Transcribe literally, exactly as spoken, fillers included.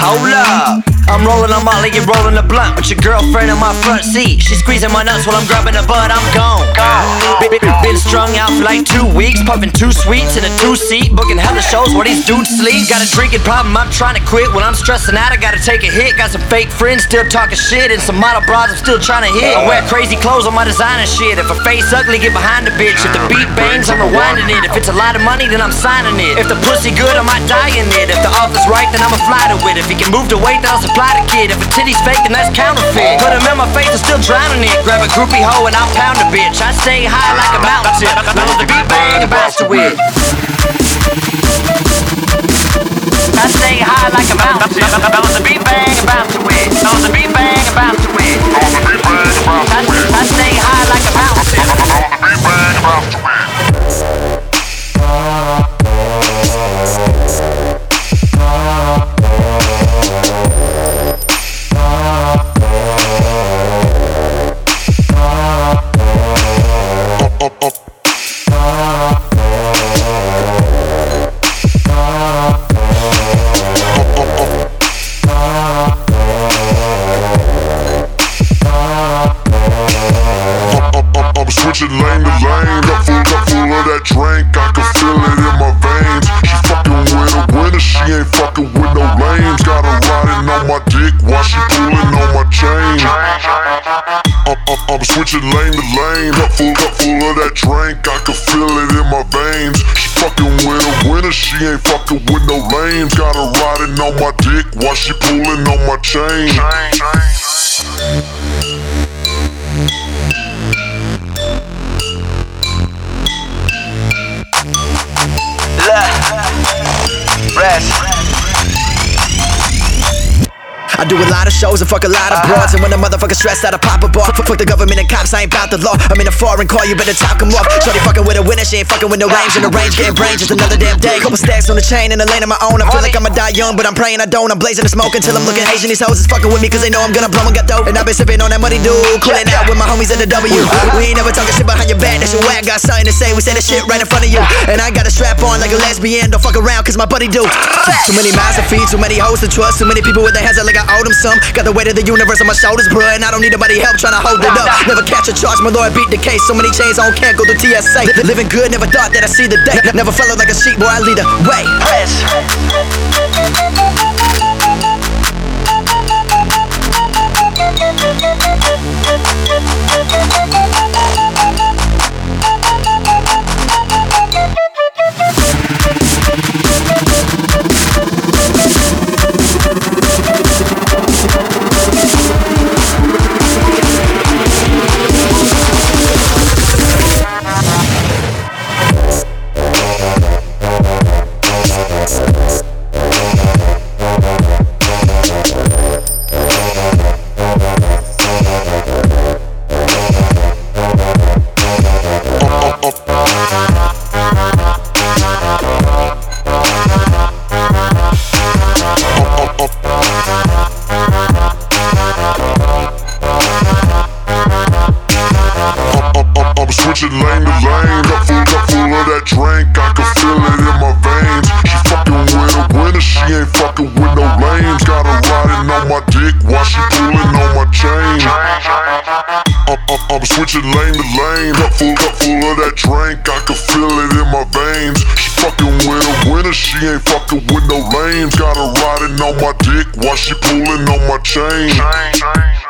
Hold up, I'm rolling on Molly and rolling a blunt with your girlfriend in my front seat. She squeezing my nuts while I'm grabbing her butt. I'm gone. Been, been, been strung out for like two weeks, puffing two sweets in a two-seat, booking hella shows where these dudes sleep. Got a drinking problem, I'm trying to quit. When I'm stressing out, I gotta take a hit. Got some fake friends still talking shit, and some model bras I'm still trying to hit. I wear crazy clothes on my designer shit. If her face ugly, get behind the bitch. If the beat bangs, I'm rewinding it. If it's a lot of money, then I'm signing it. If the pussy good, I might die in it. If the offer's right, then I'ma fly to it. If he can move the weight, then I'll supply the kid. If a titty's fake, then that's counterfeit. Put him in my face, I'm still drowning it. Grab a groupie hoe and I'll pound a bitch. I stay high like a mountain tip. Now let the beat bang and bounce to it. I stay high like a mountain tip. Now let the beat bang and bounce to it. Now let the beat bang and bounce to it. I, I stay high like a mountain tip. Now let the beat bang and bounce to it. Switching lane to lane, cup full, cup full of that drink, I can feel it in my veins. She fucking with a winner, she ain't fucking with no lames. Got her riding on my dick while she pulling on my chain. I'm, I'm, I'm switching lane to lane, cup full, cup full of that drink, I can feel it in my veins. She fucking with a winner, she ain't fucking with no lames. Got her riding on my dick while she pulling on my chain. Rest. I do a lot of shows and fuck a lot of broads, and when a motherfucker stressed out, I pop a bar. Fuck, fuck the government and cops, I ain't bout the law. I'm in a foreign car, you better talk 'em off. Shorty fucking with a winner, she ain't fucking with no range. In the range, getting brains, just another damn day. Couple stacks on the chain in the lane of my own. I feel like I'ma die young, but I'm praying I don't. I'm blazing the smoke until I'm looking Asian. These hoes is fucking with me cause they know I'm gonna blow and get dope. And I've been sipping on that money, dude. Cooling out with my homies at the W. We ain't never talking shit behind your back, that shit whack. Got something to say, we say that shit right in front of you. And I got a strap on like a lesbian, don't fuck around cause my buddy do. Too many mouths to feed, too many hoes to trust. Too many people with their hands out like I owe them some. Got the weight of the universe on my shoulders, bruh, and I don't need nobody help trying to hold it up. Never catch a charge, my lord beat the case. So many chains on can't go through T S A. Living good, never thought that I'd see the day. Never followed like a sheep, boy, I lead the way. Switching lane to lane, cup full, cup full of that drink, I can feel it in my veins. She fucking with a winner, she ain't fucking with no lames. Got her riding on my dick while she pulling on my chain. I'm, I'm, I'm switching lane to lane, cup full, cup full of that drink, I can feel it in my veins. She fucking with a winner, she ain't fucking with no lames. Got her riding on my dick while she pulling on my chain.